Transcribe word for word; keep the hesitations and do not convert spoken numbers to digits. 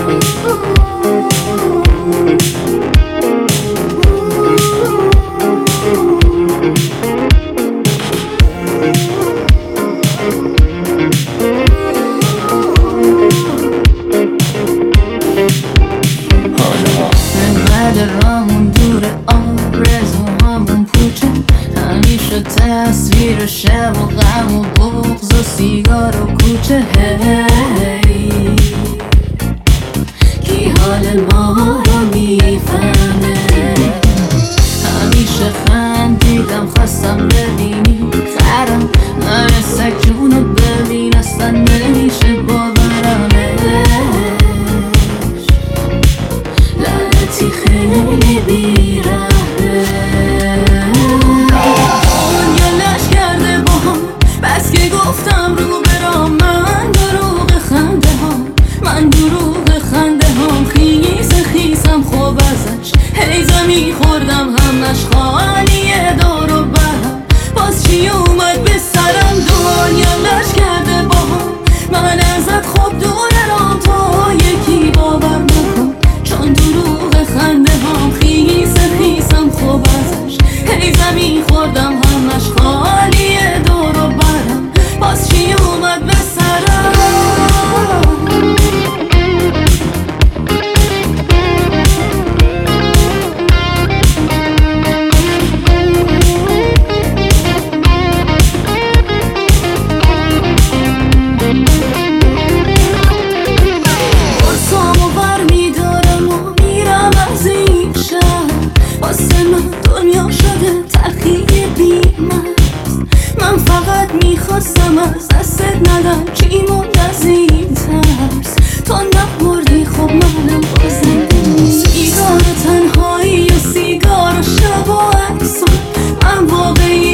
تصویر شب و غم و بغض و سیگار و کوچه هی کی حال ما رو میفهمه همیشه خندیدم خواستم ببینی خرم من سگ جونو ببین اصلا نمیشه باورمش لعنتی خیلی بیرحمه بس که گفتم رو برام من دروغ خنده ها من دروغ خنده ها خیس خیسم خوب ازش هی زمین خوردم همش خالیه دور و برم باز چی اومد به سرم دنیا لش کرده با هم من ازت خوب دورم تو یکی باور نکن چون دروغ خنده ها خیس خیسم خوب ازش هی زمین خوردم همش خالیه دور و برم باز چی اومد به سرم برسامو بر میدارم و میرم از این شهر واسه من دنیا شده تلخی بی‌مرز من فقط میخواستم از دستت ندم چی موند از این ترس تو نمردی خب منم بازنده سیگار و تنهایی و سیگار و شب و عکسان من واقعی